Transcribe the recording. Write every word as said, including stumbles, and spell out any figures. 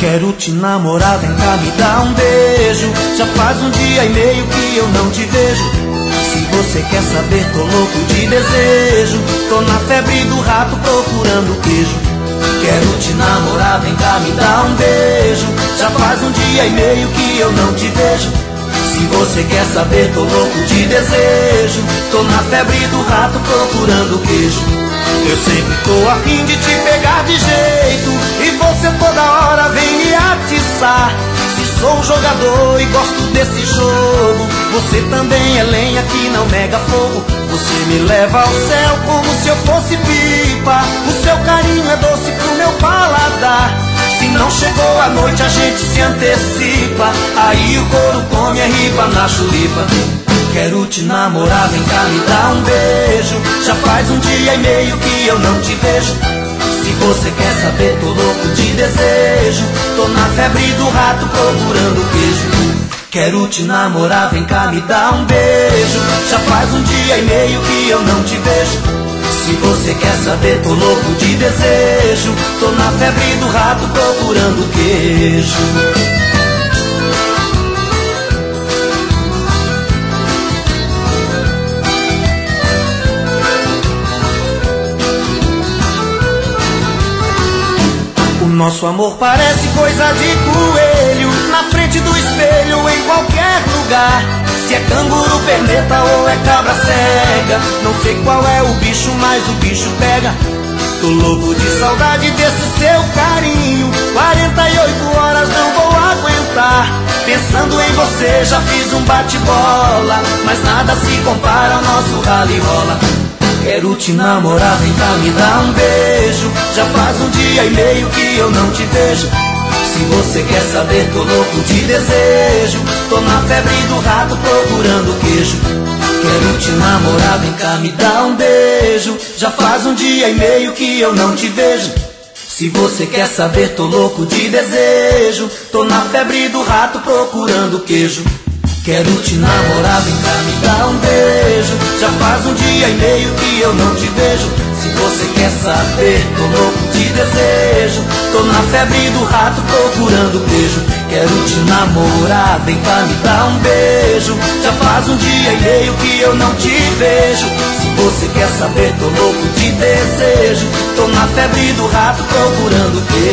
Quero te namorar, vem cá me dar um beijo. Já faz um dia e meio que eu não te vejo. Se você quer saber, tô louco de desejo. Tô na febre do rato procurando queijo. Quero te namorar, vem cá me dar um beijo. Já faz um dia e meio que eu não te vejo. Se você quer saber, tô louco de desejo. Tô na febre do rato procurando queijo. Eu sempre tô a fim de te pegar de jeito, e você toda hora vem me atiçar. Se sou um jogador e gosto desse jogo, você também é lenha que não nega fogo. Você me leva ao céu como se eu fosse pipa. O seu carinho é doce pro meu paladar. Se não chegou a noite a gente se antecipa. Aí o couro come a ripa na chulipa. Quero te namorar, vem cá me dar um beijo. Já faz um dia e meio que eu não te vejo. Se você quer saber, tô louco de desejo. Tô na febre do rato procurando queijo. Quero te namorar, vem cá me dar um beijo. Já faz um dia e meio que eu não te vejo. Se você quer saber, tô louco de desejo. Tô na febre do rato procurando queijo. Nosso amor parece coisa de coelho, na frente do espelho, em qualquer lugar. Se é canguru, perneta ou é cabra cega, não sei qual é o bicho, mas o bicho pega. Tô louco de saudade desse seu carinho. Quarenta e oito horas não vou aguentar. Pensando em você já fiz um bate-bola, mas nada se compara ao nosso rally rola. Quero te namorar, vem cá me dar um beijo. Já faz um dia e meio que eu não te vejo. Se você quer saber, tô louco de desejo. Tô na febre do rato procurando queijo. Quero te namorar, vem cá me dar um beijo. Já faz um dia e meio que eu não te vejo. Se você quer saber, tô louco de desejo. Tô na febre do rato procurando queijo. Quero te namorar, vem cá me dar um beijo. Já faz um dia e meio que eu não te vejo. Se você quer saber, tô louco de desejo. Tô na febre do rato procurando queijo. Quero te namorar, vem cá me dar um beijo. Já faz um dia e meio que eu não te vejo. Se você quer saber, tô louco de desejo. Tô na febre do rato procurando queijo.